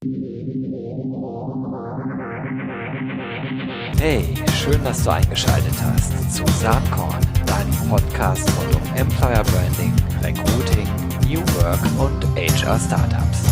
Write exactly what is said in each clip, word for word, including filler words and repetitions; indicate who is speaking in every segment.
Speaker 1: Hey, schön, dass du eingeschaltet hast zu Saatkorn, deinem Podcast rund um Employer Branding, Recruiting, New Work und H R Startups.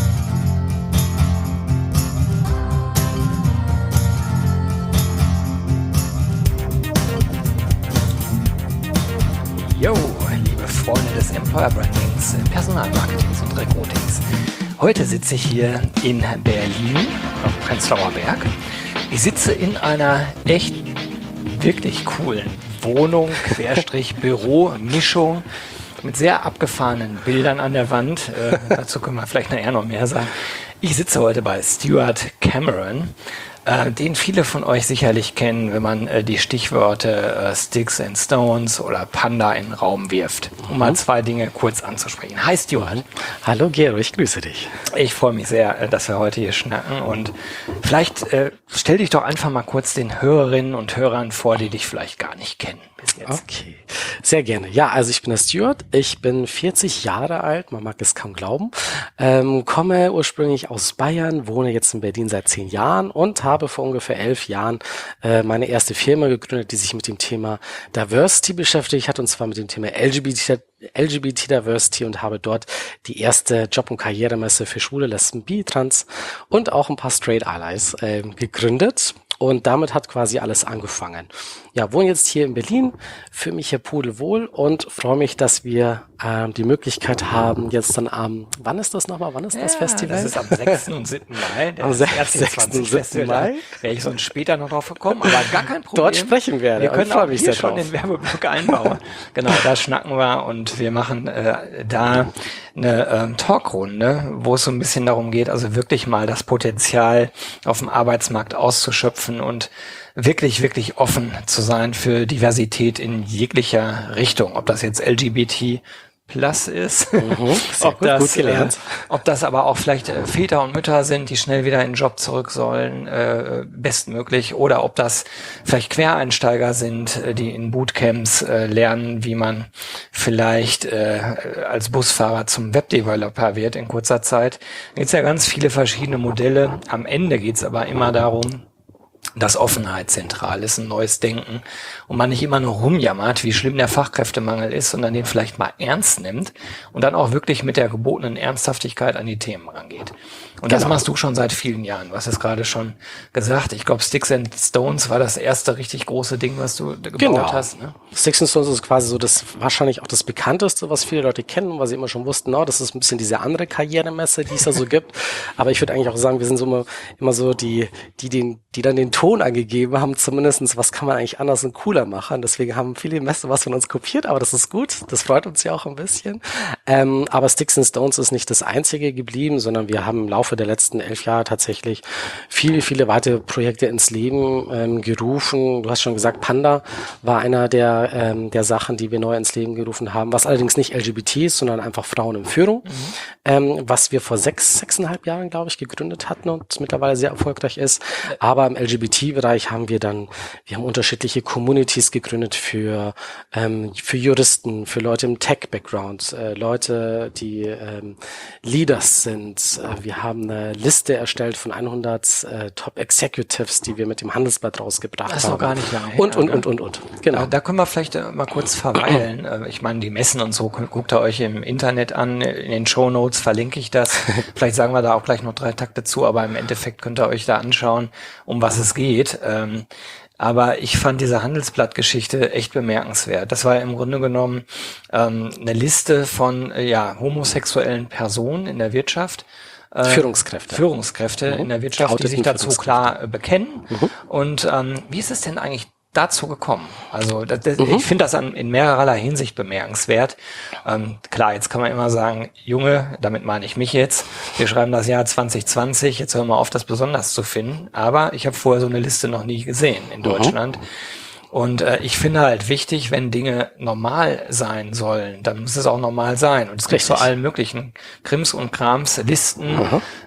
Speaker 1: Yo, liebe Freunde des Employer Brandings, Personalmarketings und Recruitings. Heute sitze ich hier in Berlin auf Prenzlauer Berg. Ich sitze in einer echt wirklich coolen Wohnung, Querstrich Büro, Mischung mit sehr abgefahrenen Bildern an der Wand. Äh, dazu können wir vielleicht nachher noch mehr sagen. Ich sitze heute bei Stuart Cameron, äh, den viele von euch sicherlich kennen, wenn man äh, die Stichworte äh, Sticks and Stones oder Panda in den Raum wirft, um mhm. mal zwei Dinge kurz anzusprechen. Hi Stuart.
Speaker 2: Hallo Gero, ich grüße dich.
Speaker 1: Ich freue mich sehr, äh, dass wir heute hier schnacken und vielleicht äh, stell dich doch einfach mal kurz den Hörerinnen und Hörern vor, die dich vielleicht gar nicht kennen bis jetzt.
Speaker 2: Okay, sehr gerne. Ja, also ich bin der Stuart, ich bin vierzig Jahre alt, man mag es kaum glauben, ähm, komme ursprünglich aus Bayern, wohne jetzt in Berlin seit zehn Jahren und habe vor ungefähr elf Jahren äh, meine erste Firma gegründet, die sich mit dem Thema Diversity beschäftigt hat, und zwar mit dem Thema L G B T L G B T Diversity, und habe dort die erste Job- und Karrieremesse für Schwule, Lesben, Bi, Trans und auch ein paar Straight Allies äh, gegründet. Und damit hat quasi alles angefangen. Ja, wohne jetzt hier in Berlin, fühle mich hier pudelwohl und freue mich, dass wir ähm, die Möglichkeit haben, jetzt dann am, wann ist das nochmal, wann ist ja, das Festival?
Speaker 1: Das ist am sechsten und siebten Mai.
Speaker 2: Am sechsten und siebten Mai.
Speaker 1: Da wäre ich sonst später noch drauf gekommen, aber gar kein Problem.
Speaker 2: Dort sprechen wir.
Speaker 1: Wir können auch hier schon
Speaker 2: drauf.
Speaker 1: den Werbeblock einbauen. Genau, da schnacken wir und wir machen äh, da eine ähm, Talkrunde, wo es so ein bisschen darum geht, also wirklich mal das Potenzial auf dem Arbeitsmarkt auszuschöpfen und wirklich, wirklich offen zu sein für Diversität in jeglicher Richtung. Ob das jetzt L G B T plus ist,
Speaker 2: mhm,
Speaker 1: ob,
Speaker 2: gut,
Speaker 1: das,
Speaker 2: gut gelernt.
Speaker 1: Äh, ob das aber auch vielleicht äh, Väter und Mütter sind, die schnell wieder in den Job zurück sollen, äh, bestmöglich, oder ob das vielleicht Quereinsteiger sind, äh, die in Bootcamps äh, lernen, wie man vielleicht äh, als Busfahrer zum Webdeveloper wird in kurzer Zeit. Da gibt es ja ganz viele verschiedene Modelle. Am Ende geht es aber immer darum, dass Offenheit zentral ist, ein neues Denken, und man nicht immer nur rumjammert, wie schlimm der Fachkräftemangel ist, sondern den vielleicht mal ernst nimmt und dann auch wirklich mit der gebotenen Ernsthaftigkeit an die Themen rangeht. Und genau. Das machst du schon seit vielen Jahren. Du hast es gerade schon gesagt. Ich glaube, Sticks and Stones war das erste richtig große Ding, was du gebaut
Speaker 2: genau.
Speaker 1: hast. Ne?
Speaker 2: Sticks and Stones ist quasi so das wahrscheinlich auch das bekannteste, was viele Leute kennen, weil sie immer schon wussten, no, das ist ein bisschen diese andere Karrieremesse, die es da so gibt. Aber ich würde eigentlich auch sagen, wir sind so immer, immer so die, die den, die dann den Ton angegeben haben, zumindestens, was kann man eigentlich anders und cooler machen. Deswegen haben viele Messen was von uns kopiert, aber das ist gut. Das freut uns ja auch ein bisschen. Ähm, aber Sticks and Stones ist nicht das einzige geblieben, sondern wir haben im Laufe der letzten elf Jahre tatsächlich viele, viele weitere Projekte ins Leben ähm, gerufen. Du hast schon gesagt, Panda war einer der, ähm, der Sachen, die wir neu ins Leben gerufen haben, was allerdings nicht L G B T ist, sondern einfach Frauen in Führung, mhm. ähm, was wir vor sechs, sechseinhalb Jahren, glaube ich, gegründet hatten und mittlerweile sehr erfolgreich ist. Aber im L G B T-Bereich haben wir dann, wir haben unterschiedliche Communities gegründet für, ähm, für Juristen, für Leute im Tech-Background, äh, Leute, die ähm, Leaders sind. Äh, wir haben eine Liste erstellt von hundert äh, Top-Executives, die wir mit dem Handelsblatt rausgebracht
Speaker 1: das
Speaker 2: haben.
Speaker 1: Das ist noch gar nicht lange her.
Speaker 2: Und, und, und, und, und.
Speaker 1: Genau. Da können wir vielleicht äh, mal kurz verweilen. äh, ich meine, die Messen und so, guckt ihr euch im Internet an, in den Shownotes verlinke ich das. Vielleicht sagen wir da auch gleich noch drei Takte zu, aber im Endeffekt könnt ihr euch da anschauen, um was es geht. Ähm, aber ich fand diese Handelsblatt-Geschichte echt bemerkenswert. Das war im Grunde genommen ähm, eine Liste von äh, ja homosexuellen Personen in der Wirtschaft. Äh,
Speaker 2: Führungskräfte.
Speaker 1: Führungskräfte mhm. in der Wirtschaft, die sich dazu klar äh, bekennen. Mhm. Und ähm, wie ist es denn eigentlich dazu gekommen? Also das, das, mhm. ich finde das an, in mehrererlei Hinsicht bemerkenswert. Ähm, klar, jetzt kann man immer sagen, Junge, damit meine ich mich jetzt, wir schreiben das Jahr zwanzig zwanzig, jetzt hören wir auf, das besonders zu finden. Aber ich habe vorher so eine Liste noch nie gesehen in Deutschland. Mhm. Und äh, ich finde halt wichtig, wenn Dinge normal sein sollen, dann muss es auch normal sein. Und es gibt zu allen möglichen Krims und Krams Listen,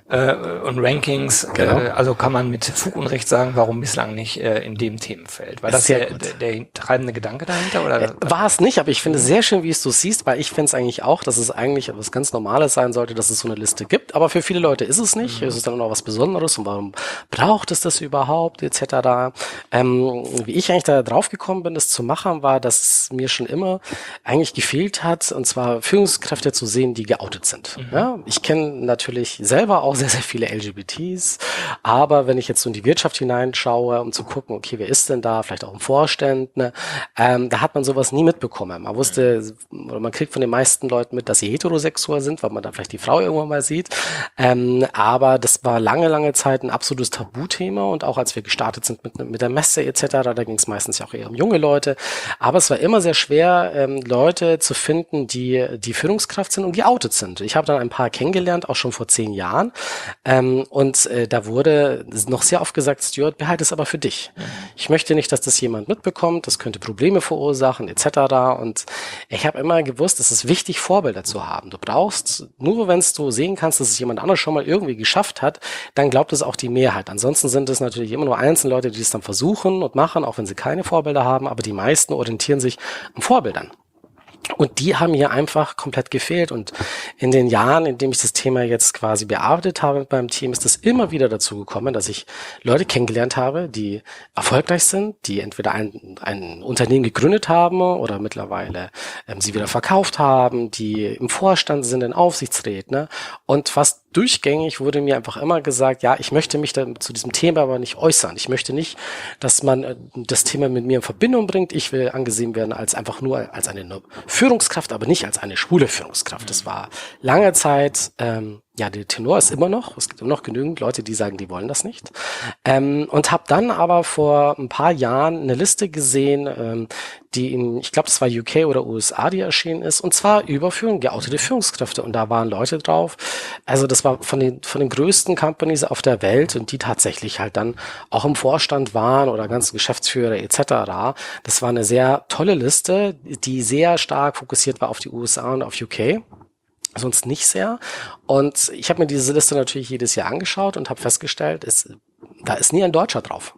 Speaker 1: äh, und Rankings.
Speaker 2: Genau.
Speaker 1: Äh, also kann man mit Fug und Recht sagen, warum bislang nicht äh, in dem Themenfeld. War das
Speaker 2: Sehr
Speaker 1: der,
Speaker 2: gut.
Speaker 1: der, der treibende Gedanke dahinter? Oder?
Speaker 2: Äh, War es nicht, aber ich finde es sehr schön, wie es du siehst, weil ich finde es eigentlich auch, dass es eigentlich etwas ganz Normales sein sollte, dass es so eine Liste gibt. Aber für viele Leute ist es nicht. Es ist dann auch noch was Besonderes und warum braucht es das überhaupt et cetera. Ähm, wie ich eigentlich da drauf gekommen bin, das zu machen, war, dass es mir schon immer eigentlich gefehlt hat, und zwar Führungskräfte zu sehen, die geoutet sind.
Speaker 1: Mhm.
Speaker 2: Ja, ich kenne natürlich selber auch sehr, sehr viele L G B Ts, aber wenn ich jetzt so in die Wirtschaft hineinschaue, um zu gucken, okay, wer ist denn da, vielleicht auch im Vorstand, ne, ähm, da hat man sowas nie mitbekommen. Man wusste, oder man kriegt von den meisten Leuten mit, dass sie heterosexuell sind, weil man da vielleicht die Frau irgendwann mal sieht, ähm, aber das war lange, lange Zeit ein absolutes Tabuthema, und auch als wir gestartet sind mit, mit der Messe et cetera, da ging es meistens ja auch eher um junge Leute, aber es war immer sehr schwer, ähm, Leute zu finden, die die Führungskraft sind und geoutet sind. Ich habe dann ein paar kennengelernt, auch schon vor zehn Jahren, ähm, und äh, da wurde noch sehr oft gesagt, Stuart, behalte es aber für dich. Mhm. Ich möchte nicht, dass das jemand mitbekommt, das könnte Probleme verursachen et cetera. Und ich habe immer gewusst, es ist wichtig, Vorbilder zu haben. Du brauchst, nur wenn du sehen kannst, dass es jemand anderes schon mal irgendwie geschafft hat, dann glaubt es auch die Mehrheit. Ansonsten sind es natürlich immer nur einzelne Leute, die es dann versuchen und machen, auch wenn sie keine Vorbilder haben, aber die meisten orientieren sich an Vorbildern. Und die haben hier einfach komplett gefehlt. Und in den Jahren, in denen ich das Thema jetzt quasi bearbeitet habe mit meinem Team, ist es immer wieder dazu gekommen, dass ich Leute kennengelernt habe, die erfolgreich sind, die entweder ein, ein Unternehmen gegründet haben oder mittlerweile ähm, sie wieder verkauft haben, die im Vorstand sind, in Aufsichtsräten. Ne? Und fast durchgängig wurde mir einfach immer gesagt, ja, ich möchte mich dann zu diesem Thema aber nicht äußern. Ich möchte nicht, dass man äh, das Thema mit mir in Verbindung bringt. Ich will angesehen werden als einfach nur als eine Führungskraft, aber nicht als eine schwule Führungskraft. Das war lange Zeit, ähm, ja, der Tenor ist immer noch, es gibt immer noch genügend Leute, die sagen, die wollen das nicht. Ähm, und habe dann aber vor ein paar Jahren eine Liste gesehen, ähm, die in, ich glaube, das war U K oder U S A, die erschienen ist, und zwar über Führung, geoutete Führungskräfte. Und da waren Leute drauf. Also das war von den, von den größten Companies auf der Welt, und die tatsächlich halt dann auch im Vorstand waren oder ganze Geschäftsführer et cetera. Das war eine sehr tolle Liste, die sehr stark fokussiert war auf die U S A und auf U K. Sonst nicht sehr. Und ich habe mir diese Liste natürlich jedes Jahr angeschaut und habe festgestellt, es, da ist nie ein Deutscher drauf.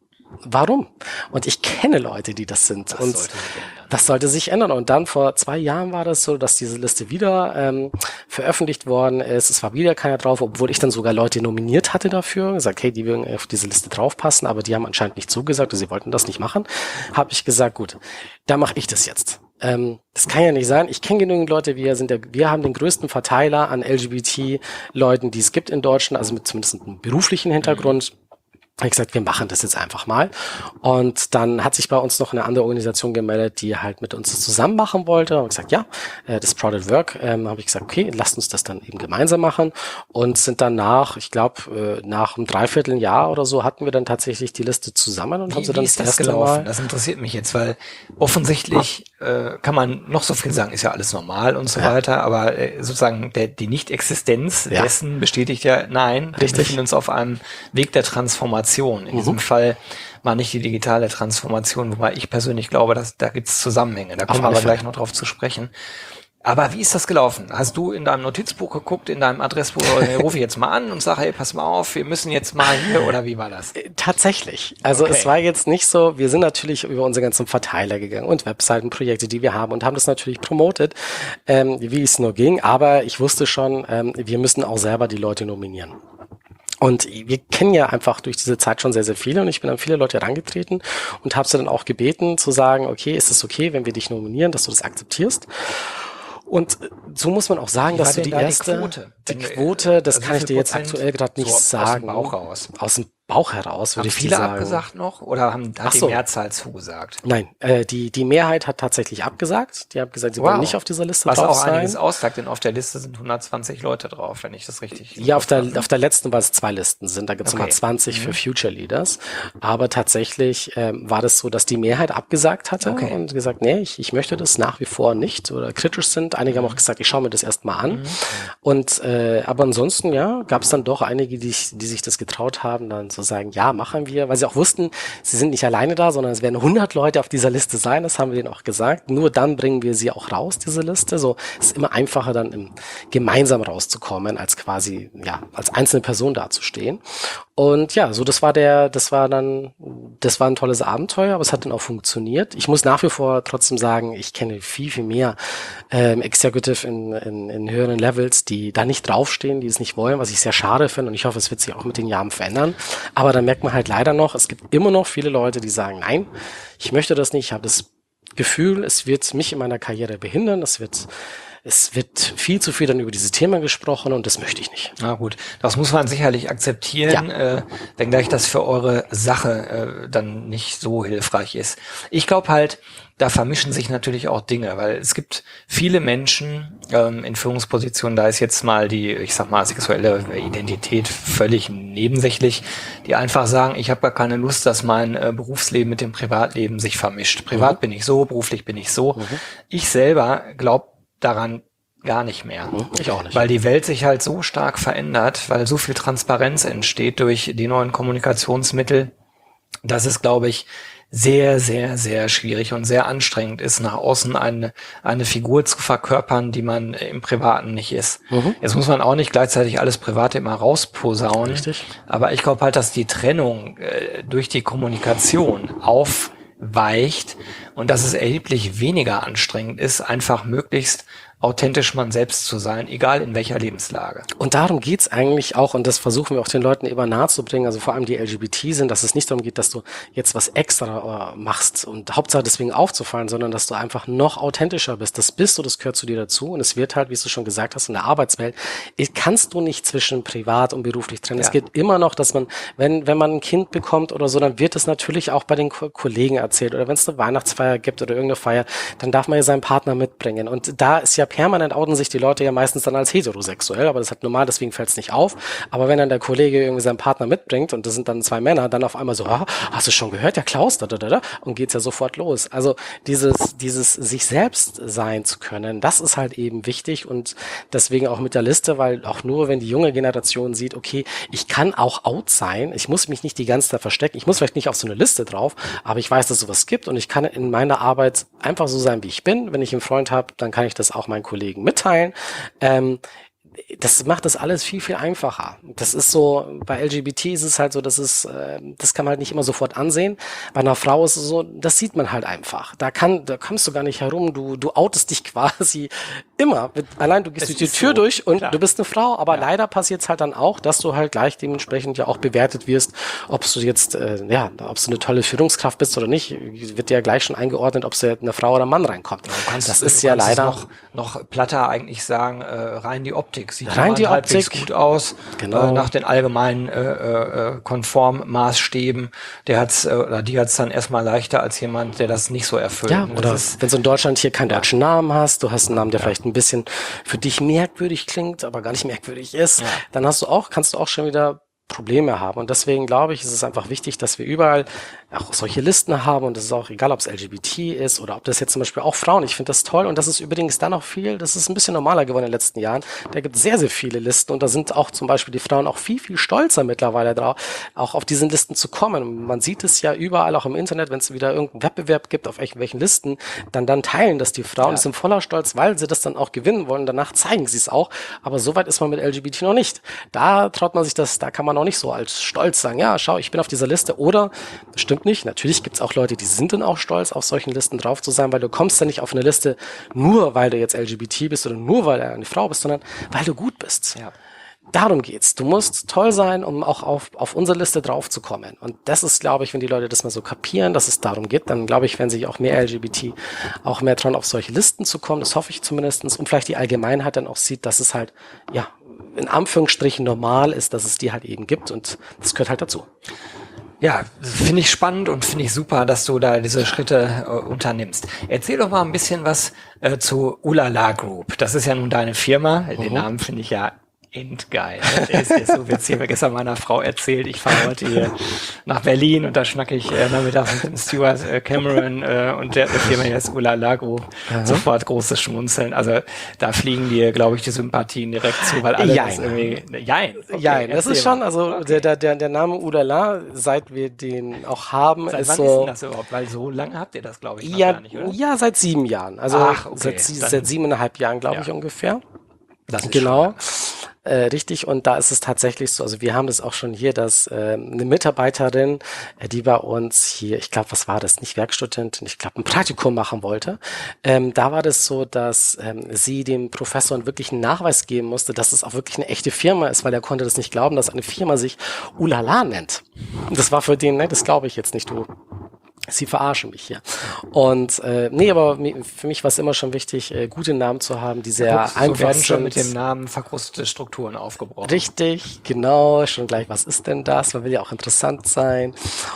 Speaker 2: Warum? Und ich kenne Leute, die das sind.
Speaker 1: Das
Speaker 2: und
Speaker 1: sollte sich ändern.
Speaker 2: Das sollte sich ändern. Und dann vor zwei Jahren war das so, dass diese Liste wieder ähm, veröffentlicht worden ist. Es war wieder keiner drauf, obwohl ich dann sogar Leute nominiert hatte dafür. Gesagt, hey, die würden auf diese Liste draufpassen, aber die haben anscheinend nicht zugesagt, oder sie wollten das nicht machen. Habe ich gesagt, gut, da mache ich das jetzt. Ähm, das kann ja nicht sein. Ich kenne genügend Leute, wir sind der, wir haben den größten Verteiler an L G B T-Leuten, die es gibt in Deutschland, also mit zumindest einem beruflichen Hintergrund. Ich habe gesagt, wir machen das jetzt einfach mal. Und dann hat sich bei uns noch eine andere Organisation gemeldet, die halt mit uns das zusammen machen wollte. Und gesagt, ja, das Proud at Work, ähm, habe ich gesagt, okay, lasst uns das dann eben gemeinsam machen. Und sind dann nach, ich glaube, nach einem Dreivierteljahr oder so hatten wir dann tatsächlich die Liste zusammen und
Speaker 1: Wie,
Speaker 2: haben sie dann
Speaker 1: wie ist
Speaker 2: das
Speaker 1: das
Speaker 2: erste
Speaker 1: gelaufen?
Speaker 2: Mal.
Speaker 1: Das interessiert mich jetzt, weil offensichtlich äh, kann man noch so viel sagen, ist ja alles normal und so
Speaker 2: Ja.
Speaker 1: weiter, aber äh, sozusagen der, die Nicht-Existenz
Speaker 2: Ja.
Speaker 1: dessen bestätigt ja, nein, wir
Speaker 2: Richtig.
Speaker 1: befinden uns auf einem Weg der Transformation. In
Speaker 2: Mhm.
Speaker 1: diesem Fall mal nicht die digitale Transformation, wobei ich persönlich glaube, dass da gibt es Zusammenhänge. Da kommen wir
Speaker 2: alle
Speaker 1: aber
Speaker 2: Fälle.
Speaker 1: gleich noch drauf zu sprechen. Aber wie ist das gelaufen? Hast du in deinem Notizbuch geguckt, in deinem Adressbuch, oder rufe ich jetzt mal an und sage, hey, pass mal auf, wir müssen jetzt mal hier, oder wie war das?
Speaker 2: Tatsächlich. Also
Speaker 1: Okay.
Speaker 2: es war jetzt nicht so, wir sind natürlich über unsere ganzen Verteiler gegangen und Webseitenprojekte, die wir haben, und haben das natürlich promotet, ähm, wie es nur ging. Aber ich wusste schon, ähm, wir müssen auch selber die Leute nominieren. Und wir kennen ja einfach durch diese Zeit schon sehr, sehr viele, und ich bin an viele Leute herangetreten und habe sie dann auch gebeten zu sagen, okay, ist es okay, wenn wir dich nominieren, dass du das akzeptierst? Und so muss man auch sagen,
Speaker 1: Wie
Speaker 2: dass
Speaker 1: war
Speaker 2: du
Speaker 1: denn
Speaker 2: die
Speaker 1: da die
Speaker 2: erste,
Speaker 1: Quote?
Speaker 2: die
Speaker 1: Wenn du,
Speaker 2: Quote, das
Speaker 1: also
Speaker 2: kann
Speaker 1: wie
Speaker 2: ich
Speaker 1: viel
Speaker 2: dir jetzt
Speaker 1: Prozent
Speaker 2: aktuell gerade nicht
Speaker 1: so
Speaker 2: sagen.
Speaker 1: Aus dem Bauch raus.
Speaker 2: Aus dem Bauch heraus, würde
Speaker 1: Haben
Speaker 2: ich dir
Speaker 1: viele
Speaker 2: sagen.
Speaker 1: abgesagt noch, oder haben, hat
Speaker 2: Ach
Speaker 1: die
Speaker 2: so.
Speaker 1: Mehrzahl zugesagt?
Speaker 2: Nein, äh, die die Mehrheit hat tatsächlich abgesagt. Die haben gesagt, sie wollen nicht auf dieser Liste
Speaker 1: Was
Speaker 2: drauf
Speaker 1: auch
Speaker 2: sein.
Speaker 1: einiges aussagt, denn auf der Liste sind hundertzwanzig Leute drauf, wenn ich das richtig
Speaker 2: Ja, auf der,
Speaker 1: verstanden
Speaker 2: auf der letzten, weil es zwei Listen sind, da gibt's
Speaker 1: Okay.
Speaker 2: nochmal zwanzig für
Speaker 1: Mhm.
Speaker 2: Future Leaders. Aber tatsächlich ähm, war das so, dass die Mehrheit abgesagt hatte
Speaker 1: Okay.
Speaker 2: und gesagt, nee, ich, ich möchte das nach wie vor nicht oder kritisch sind. Einige haben auch gesagt, ich schaue mir das erstmal an.
Speaker 1: Mhm.
Speaker 2: Und äh, aber ansonsten, ja, gab's dann doch einige, die, die sich das getraut haben, dann zu sagen, ja, machen wir, weil sie auch wussten, sie sind nicht alleine da, sondern es werden hundert Leute auf dieser Liste sein, das haben wir denen auch gesagt. Nur dann bringen wir sie auch raus, diese Liste. So ist immer einfacher dann im, gemeinsam rauszukommen, als quasi, ja, als einzelne Person dazustehen. Und ja, so das war der, das war dann, das war ein tolles Abenteuer, aber es hat dann auch funktioniert. Ich muss nach wie vor trotzdem sagen, ich kenne viel, viel mehr ähm, Executive in, in, in höheren Levels, die da nicht draufstehen, die es nicht wollen, was ich sehr schade finde und ich hoffe, es wird sich auch mit den Jahren verändern. Aber da merkt man halt leider noch, es gibt immer noch viele Leute, die sagen, nein, ich möchte das nicht, ich habe das Gefühl, es wird mich in meiner Karriere behindern, es wird Es wird viel zu viel dann über dieses Thema gesprochen und das möchte ich nicht.
Speaker 1: Na gut, das muss man sicherlich akzeptieren, ja. äh, wenngleich das für eure Sache äh, dann nicht so hilfreich ist. Ich glaube halt, da vermischen sich natürlich auch Dinge, weil es gibt viele Menschen ähm, in Führungspositionen, da ist jetzt mal die, ich sag mal, sexuelle Identität völlig nebensächlich, die einfach sagen, ich habe gar keine Lust, dass mein äh, Berufsleben mit dem Privatleben sich vermischt. Privat mhm. bin ich so, beruflich bin ich so. Mhm. Ich selber glaube daran gar nicht mehr.
Speaker 2: Ich auch nicht.
Speaker 1: Weil die Welt sich halt so stark verändert, weil so viel Transparenz entsteht durch die neuen Kommunikationsmittel, dass es, glaube ich, sehr, sehr, sehr schwierig und sehr anstrengend ist, nach außen eine, eine Figur zu verkörpern, die man im Privaten nicht ist. Mhm. Jetzt muss man auch nicht gleichzeitig alles Private immer rausposaunen.
Speaker 2: Richtig.
Speaker 1: Aber ich glaube halt, dass die Trennung äh, durch die Kommunikation aufweicht und dass es erheblich weniger anstrengend ist, einfach möglichst authentisch man selbst zu sein, egal in welcher Lebenslage.
Speaker 2: Und darum geht's eigentlich auch, und das versuchen wir auch den Leuten immer nahezubringen, also vor allem die L G B T sind, dass es nicht darum geht, dass du jetzt was extra machst und Hauptsache deswegen aufzufallen, sondern dass du einfach noch authentischer bist. Das bist du, das gehört zu dir dazu und es wird halt, wie du schon gesagt hast, in der Arbeitswelt, kannst du nicht zwischen privat und beruflich trennen. Ja. Es geht immer noch, dass man, wenn wenn man ein Kind bekommt oder so, dann wird es natürlich auch bei den Ko- Kollegen erzählt oder wenn es eine Weihnachtsfeier gibt oder irgendeine Feier, dann darf man ja seinen Partner mitbringen und da ist ja permanent outen sich die Leute ja meistens dann als heterosexuell, aber das ist halt normal, deswegen fällt es nicht auf. Aber wenn dann der Kollege irgendwie seinen Partner mitbringt und das sind dann zwei Männer, dann auf einmal so, ah, hast du schon gehört, ja Klaus, da, da, da, da, und geht's ja sofort los. Also dieses, dieses sich selbst sein zu können, das ist halt eben wichtig und deswegen auch mit der Liste, weil auch nur, wenn die junge Generation sieht, okay, ich kann auch out sein, ich muss mich nicht die ganze Zeit verstecken, ich muss vielleicht nicht auf so eine Liste drauf, aber ich weiß, dass es sowas gibt und ich kann in meiner Arbeit einfach so sein, wie ich bin. Wenn ich einen Freund habe, dann kann ich das auch meinen Kollegen mitteilen. Ähm, das macht das alles viel, viel einfacher. Das ist so, bei L G B T ist es halt so, dass es, äh, das kann man halt nicht immer sofort ansehen. Bei einer Frau ist es so, das sieht man halt einfach. Da kann, da kommst du gar nicht herum. Du, du outest dich quasi immer. Mit, allein du gehst es durch die Tür so, durch und klar. Du bist eine Frau, aber ja. Leider passiert es halt dann auch, dass du halt gleich dementsprechend ja auch bewertet wirst, ob du jetzt, äh, ja, ob du eine tolle Führungskraft bist oder nicht, wird dir ja gleich schon eingeordnet, ob es eine Frau oder ein Mann reinkommt.
Speaker 1: Ja, kannst, das ist ja leider noch, noch platter eigentlich sagen, äh, rein die Optik. Sieht
Speaker 2: rein die
Speaker 1: halbwegs
Speaker 2: Optik
Speaker 1: gut aus,
Speaker 2: genau.
Speaker 1: äh, nach den allgemeinen äh, äh, Konformmaßstäben. Der hat's äh, oder die hat's dann erstmal leichter als jemand, der das nicht so erfüllt.
Speaker 2: Ja, oder wenn du in Deutschland hier keinen ja. deutschen Namen hast, du hast einen Namen, der ja. vielleicht ein bisschen für dich merkwürdig klingt, aber gar nicht merkwürdig ist, ja. dann hast du auch, kannst du auch schon wieder Probleme haben. Und deswegen glaube ich, ist es einfach wichtig, dass wir überall auch solche Listen haben und das ist auch egal, ob es L G B T ist oder ob das jetzt zum Beispiel auch Frauen, ich finde das toll und das ist übrigens dann auch viel, das ist ein bisschen normaler geworden in den letzten Jahren, da gibt es sehr, sehr viele Listen und da sind auch zum Beispiel die Frauen auch viel, viel stolzer mittlerweile drauf, auch auf diesen Listen zu kommen und man sieht es ja überall auch im Internet, wenn es wieder irgendeinen Wettbewerb gibt auf irgendwelchen Listen, dann dann teilen das die Frauen, ja. sind voller Stolz, weil sie das dann auch gewinnen wollen, danach zeigen sie es auch, aber so weit ist man mit L G B T noch nicht. Da traut man sich das, da kann man auch nicht so als stolz sagen, ja, schau, ich bin auf dieser Liste oder, das stimmt nicht, natürlich gibt es auch Leute, die sind dann auch stolz, auf solchen Listen drauf zu sein, weil du kommst ja nicht auf eine Liste nur, weil du jetzt L G B T bist oder nur, weil du eine Frau bist, sondern weil du gut bist. Ja. Darum geht's. Du musst toll sein, um auch auf, auf unsere Liste draufzukommen. Und das ist, glaube ich, wenn die Leute das mal so kapieren, dass es darum geht, dann glaube ich, werden sich auch mehr L G B T auch mehr trauen, auf solche Listen zu kommen. Das hoffe ich zumindestens. Und vielleicht die Allgemeinheit dann auch sieht, dass es halt, ja, in Anführungsstrichen normal ist, dass es die halt eben gibt. Und das gehört halt dazu.
Speaker 1: Ja, finde ich spannend und finde ich super, dass du da diese Schritte äh, unternimmst. Erzähl doch mal ein bisschen was äh, zu Ulala Group. Das ist ja nun deine Firma. Den uh-huh. Namen finde ich ja Endgeil. Das ist so witzig. Ich habe gestern meiner Frau erzählt, ich fahre heute hier nach Berlin und da schnacke ich äh, nachmittags mit dem Stuart äh, Cameron äh, und der Firma hier ist Ulala Group. Mhm. Sofort großes Schmunzeln. Also da fliegen dir, glaube ich, die Sympathien direkt zu, weil alle
Speaker 2: Jein.
Speaker 1: das irgendwie... Jein. Okay,
Speaker 2: Jein, das ist schon, also
Speaker 1: okay.
Speaker 2: der, der, der Name Ulala, seit wir den auch haben,
Speaker 1: seit
Speaker 2: ist
Speaker 1: wann
Speaker 2: so...
Speaker 1: ist denn das überhaupt? Weil so lange habt ihr das, glaube ich, noch
Speaker 2: ja,
Speaker 1: gar nicht, oder?
Speaker 2: Ja, seit sieben Jahren. Also
Speaker 1: Ach, okay.
Speaker 2: seit, seit siebeneinhalb Jahren, glaube ja. ich, ungefähr.
Speaker 1: Das ist
Speaker 2: genau. Äh, richtig, und da ist es tatsächlich so, also wir haben das auch schon hier, dass äh, eine Mitarbeiterin, äh, die bei uns hier, ich glaube, was war das, nicht Werkstudentin, ich glaube, ein Praktikum machen wollte, ähm, da war das so, dass ähm, sie dem Professor wirklich einen Nachweis geben musste, dass es auch wirklich eine echte Firma ist, weil er konnte das nicht glauben, dass eine Firma sich Ulala nennt. Und das war für den, ne, das glaube ich jetzt nicht, du. Sie verarschen mich hier. Und äh, nee, aber für mich war es immer schon wichtig, äh, gute Namen zu haben, die sehr
Speaker 1: Guckst,
Speaker 2: einfach
Speaker 1: so werden
Speaker 2: sind.
Speaker 1: schon mit dem Namen verkrustete Strukturen aufgebrochen.
Speaker 2: Richtig, genau, schon gleich, was ist denn das? Man will ja auch interessant sein.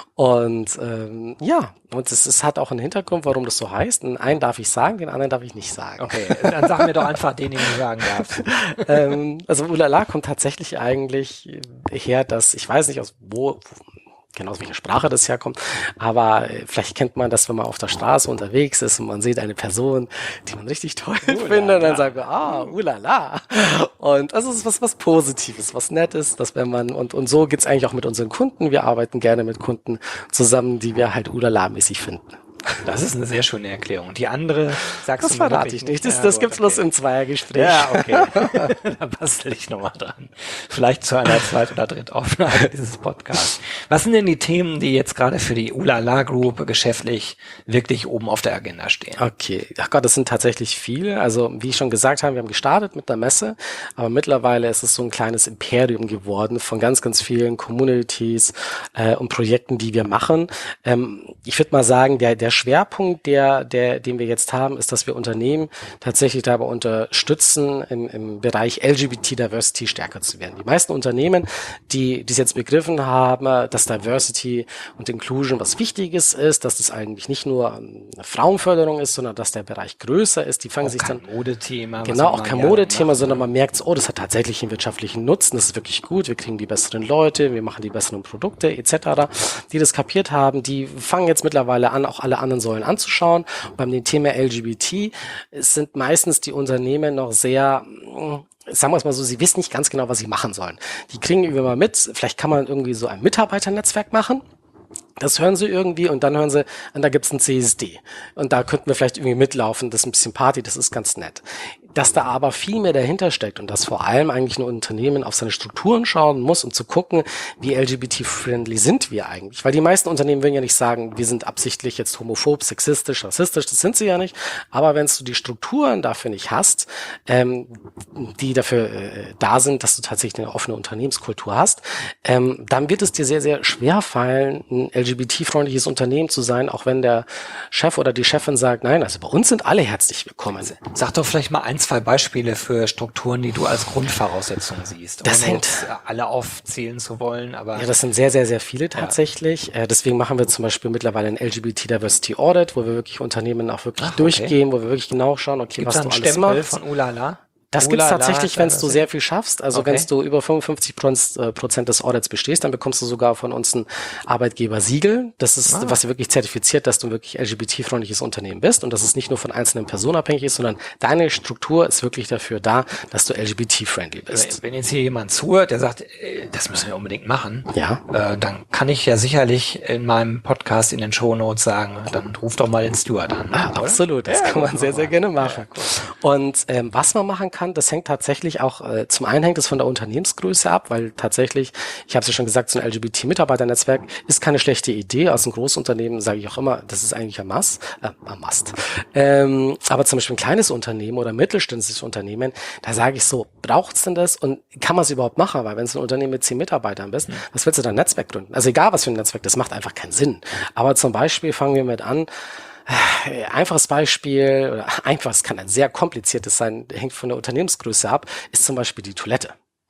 Speaker 2: Und ähm, ja, und es, es hat auch einen Hintergrund, warum das so heißt. Den einen darf ich sagen, den anderen darf ich nicht sagen.
Speaker 1: Okay, dann sag mir doch einfach den, den du sagen darfst.
Speaker 2: ähm, also Ulala kommt tatsächlich eigentlich her, dass, ich weiß nicht, aus wo... genau aus welcher Sprache das herkommt, aber äh, vielleicht kennt man das, wenn man auf der Straße unterwegs ist und man sieht eine Person, die man richtig toll
Speaker 1: Ulala.
Speaker 2: findet, dann sagt man, ah, ulala. Und das ist was, was Positives, was Nettes, dass wenn man, und, und so geht's eigentlich auch mit unseren Kunden, wir arbeiten gerne mit Kunden zusammen, die wir halt ulala-mäßig finden.
Speaker 1: Das ist eine sehr schöne Erklärung. Die andere sagst
Speaker 2: das
Speaker 1: du mir
Speaker 2: verrate ich nicht. Das,
Speaker 1: ja,
Speaker 2: das
Speaker 1: gut,
Speaker 2: gibt's
Speaker 1: okay.
Speaker 2: bloß im Zweiergespräch.
Speaker 1: Ja, okay. Da bastel ich nochmal dran. Vielleicht zu einer Zweit- oder Drittaufnahme dieses Podcasts. Was sind denn die Themen, die jetzt gerade für die Ulala Group geschäftlich wirklich oben auf der Agenda stehen?
Speaker 2: Okay. Ach Gott, das sind tatsächlich viele. Also, wie ich schon gesagt habe, wir haben gestartet mit einer Messe, aber mittlerweile ist es so ein kleines Imperium geworden von ganz, ganz vielen Communities äh, und Projekten, die wir machen. Ähm, ich würde mal sagen, der, der Schwerpunkt, der, der, den wir jetzt haben, ist, dass wir Unternehmen tatsächlich dabei unterstützen, im, im Bereich L G B T Diversity stärker zu werden. Die meisten Unternehmen, die die es jetzt begriffen haben, dass Diversity und Inclusion was Wichtiges ist, dass das eigentlich nicht nur eine Frauenförderung ist, sondern dass der Bereich größer ist, die fangen
Speaker 1: auch
Speaker 2: sich
Speaker 1: kein
Speaker 2: dann...
Speaker 1: Modethema.
Speaker 2: Genau, auch kein Modethema, sondern man merkt, oh, das hat tatsächlich einen wirtschaftlichen Nutzen, das ist wirklich gut, wir kriegen die besseren Leute, wir machen die besseren Produkte et cetera. Die das kapiert haben, die fangen jetzt mittlerweile an, auch alle anderen Säulen anzuschauen. Und beim dem Thema L G B T sind meistens die Unternehmen noch sehr, sagen wir es mal so, sie wissen nicht ganz genau, was sie machen sollen. Die kriegen irgendwie mal mit, vielleicht kann man irgendwie so ein Mitarbeiternetzwerk machen. Das hören sie irgendwie und dann hören sie, und da gibt's ein C S D. Und da könnten wir vielleicht irgendwie mitlaufen, das ist ein bisschen Party, das ist ganz nett. Dass da aber viel mehr dahinter steckt und dass vor allem eigentlich ein Unternehmen auf seine Strukturen schauen muss, um zu gucken, wie L G B T-friendly sind wir eigentlich. Weil die meisten Unternehmen würden ja nicht sagen, wir sind absichtlich jetzt homophob, sexistisch, rassistisch, das sind sie ja nicht. Aber wenn du die Strukturen dafür nicht hast, ähm, die dafür äh, da sind, dass du tatsächlich eine offene Unternehmenskultur hast, ähm, dann wird es dir sehr, sehr schwer fallen, ein L G B T-freundliches Unternehmen zu sein, auch wenn der Chef oder die Chefin sagt, nein, also bei uns sind alle herzlich willkommen.
Speaker 1: Sag doch vielleicht mal ein, zwei Beispiele für Strukturen, die du als Grundvoraussetzung siehst.
Speaker 2: Das
Speaker 1: ohne
Speaker 2: hängt
Speaker 1: jetzt alle aufzählen zu wollen, aber...
Speaker 2: Ja, das sind sehr, sehr, sehr viele tatsächlich. Ja. Äh, deswegen machen wir zum Beispiel mittlerweile ein L G B T Diversity Audit, wo wir wirklich Unternehmen auch wirklich Ach, okay. durchgehen, wo wir wirklich genau schauen, okay,
Speaker 1: Gibt's
Speaker 2: was du alles
Speaker 1: Stempel
Speaker 2: machst.
Speaker 1: Von Ulala?
Speaker 2: Das gibt's tatsächlich, wenn du sehr viel schaffst. Also
Speaker 1: okay.
Speaker 2: wenn du über fünfundfünfzig Prozent des Audits bestehst, dann bekommst du sogar von uns ein Arbeitgeber-Siegel. Das ist, ah. was wirklich zertifiziert, dass du wirklich L G B T-freundliches Unternehmen bist und dass es nicht nur von einzelnen Personen abhängig ist, sondern deine Struktur ist wirklich dafür da, dass du L G B T-friendly bist.
Speaker 1: Wenn jetzt hier jemand zuhört, der sagt, das müssen wir unbedingt machen,
Speaker 2: ja.
Speaker 1: äh, dann kann ich ja sicherlich in meinem Podcast in den Shownotes sagen, dann ruf doch mal den Stuart an.
Speaker 2: Ah, absolut, das ja, kann man sehr, sehr gerne machen.
Speaker 1: Ja, cool.
Speaker 2: Und ähm, was man machen kann, das hängt tatsächlich auch, äh, zum einen hängt es von der Unternehmensgröße ab, weil tatsächlich, ich habe es ja schon gesagt, so ein L G B T-Mitarbeiternetzwerk ist keine schlechte Idee. Aus einem Großunternehmen sage ich auch immer, das ist eigentlich ein Must. Äh, ein Must. Ähm, aber zum Beispiel ein kleines Unternehmen oder ein mittelständisches Unternehmen, da sage ich so, braucht's denn das und kann man es überhaupt machen? Weil wenn du ein Unternehmen mit zehn Mitarbeitern bist, mhm. was willst du da ein Netzwerk gründen? Also egal, was für ein Netzwerk, das macht einfach keinen Sinn. Aber zum Beispiel fangen wir mit an, einfaches Beispiel, oder einfach, es kann ein sehr kompliziertes sein, hängt von der Unternehmensgröße ab, ist zum Beispiel die Toilette.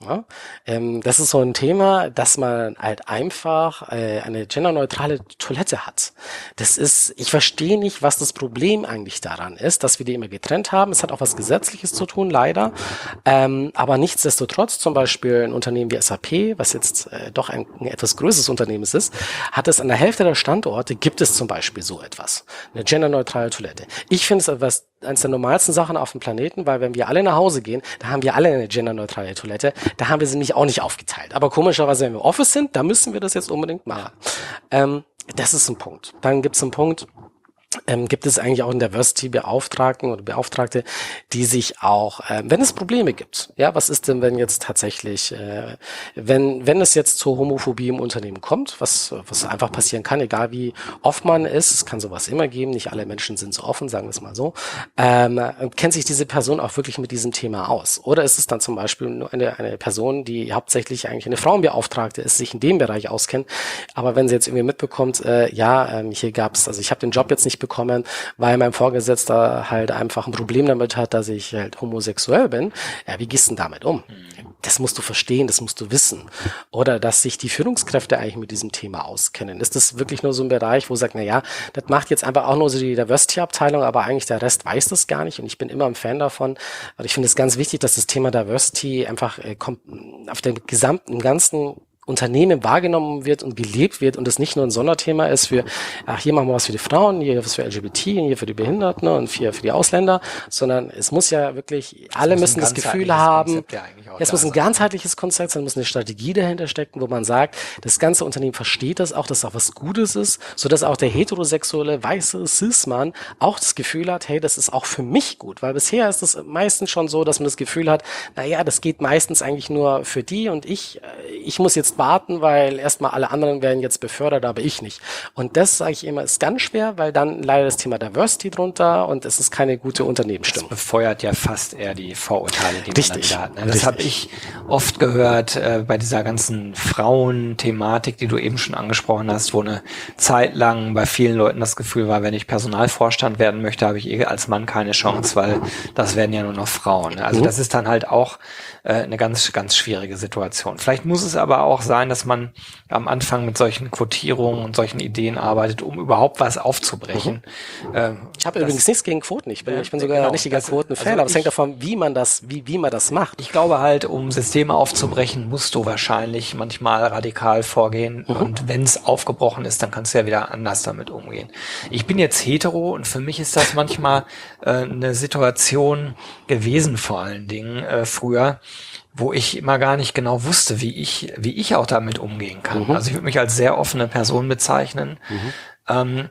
Speaker 2: Ja, ähm, das ist so ein Thema, dass man halt einfach äh, eine genderneutrale Toilette hat. Das ist, ich verstehe nicht, was das Problem eigentlich daran ist, dass wir die immer getrennt haben. Es hat auch was Gesetzliches zu tun, leider. Ähm, aber nichtsdestotrotz, zum Beispiel ein Unternehmen wie S A P, was jetzt äh, doch ein, ein etwas größeres Unternehmen ist, hat es an der Hälfte der Standorte, gibt es zum Beispiel so etwas. Eine genderneutrale Toilette. Ich finde es etwas eines der normalsten Sachen auf dem Planeten, weil wenn wir alle nach Hause gehen, da haben wir alle eine genderneutrale Toilette. Da haben wir sie nämlich auch nicht aufgeteilt. Aber komischerweise, wenn wir im Office sind, da müssen wir das jetzt unbedingt machen. Ähm, das ist ein Punkt. Dann gibt es einen Punkt, Ähm, gibt es eigentlich auch einen Diversity-Beauftragten oder Beauftragte, die sich auch, äh, wenn es Probleme gibt, ja, was ist denn, wenn jetzt tatsächlich, äh, wenn wenn es jetzt zur Homophobie im Unternehmen kommt, was was einfach passieren kann, egal wie offen man ist, es kann sowas immer geben, nicht alle Menschen sind so offen, sagen wir es mal so, ähm, kennt sich diese Person auch wirklich mit diesem Thema aus? Oder ist es dann zum Beispiel nur eine eine Person, die hauptsächlich eigentlich eine Frauenbeauftragte ist, sich in dem Bereich auskennt, aber wenn sie jetzt irgendwie mitbekommt, äh, ja, ähm, hier gab es, also ich habe den Job jetzt nicht bekommen, weil mein Vorgesetzter halt einfach ein Problem damit hat, dass ich halt homosexuell bin. Ja, wie gehst du denn damit um? Das musst du verstehen, das musst du wissen. Oder dass sich die Führungskräfte eigentlich mit diesem Thema auskennen. Ist das wirklich nur so ein Bereich, wo sagt, na ja, das macht jetzt einfach auch nur so die Diversity-Abteilung, aber eigentlich der Rest weiß das gar nicht. Und ich bin immer ein Fan davon, weil ich finde es ganz wichtig, dass das Thema Diversity einfach äh, kommt, auf dem gesamten, ganzen Unternehmen wahrgenommen wird und gelebt wird und es nicht nur ein Sonderthema ist für, ach, hier machen wir was für die Frauen, hier was für L G B T, hier für die Behinderten und hier für die Ausländer, sondern es muss ja wirklich, alle müssen das Gefühl haben, ja, es muss ein ganzheitliches Konzept sein, es muss eine Strategie dahinter stecken, wo man sagt, das ganze Unternehmen versteht das auch, dass es auch was Gutes ist, sodass auch der heterosexuelle, weiße Cis-Mann auch das Gefühl hat, hey, das ist auch für mich gut, weil bisher ist es meistens schon so, dass man das Gefühl hat, naja, das geht meistens eigentlich nur für die und ich, ich muss jetzt warten, weil erstmal alle anderen werden jetzt befördert, aber ich nicht. Und das, sage ich immer, ist ganz schwer, weil dann leider das Thema Diversity drunter und es ist keine gute Unternehmensstimmung.
Speaker 1: Das befeuert ja fast eher die Vorurteile, die man
Speaker 2: Richtig.
Speaker 1: dann wieder hat. Ne? Das habe ich oft gehört äh, bei dieser ganzen Frauen-Thematik, die du eben schon angesprochen hast, wo eine Zeit lang bei vielen Leuten das Gefühl war, wenn ich Personalvorstand werden möchte, habe ich eh als Mann keine Chance, weil das werden ja nur noch Frauen. Ne? Also mhm. das ist dann halt auch äh, eine ganz, ganz schwierige Situation. Vielleicht muss es aber auch sein, dass man am Anfang mit solchen Quotierungen und solchen Ideen arbeitet, um überhaupt was aufzubrechen.
Speaker 2: Mhm. Ähm, ich habe übrigens nichts gegen Quoten. Ich bin, äh, ich bin sogar genau, ein richtiger Quotenfan, also aber es hängt davon, wie man das, wie, wie man das macht.
Speaker 1: Ich glaube halt, um Systeme aufzubrechen, musst du wahrscheinlich manchmal radikal vorgehen. Mhm. Und wenn es aufgebrochen ist, dann kannst du ja wieder anders damit umgehen. Ich bin jetzt hetero und für mich ist das manchmal äh, eine Situation gewesen, vor allen Dingen äh, früher, wo ich immer gar nicht genau wusste, wie ich, wie ich auch damit umgehen kann. Mhm. Also ich würde mich als sehr offene Person bezeichnen. Mhm. Ähm,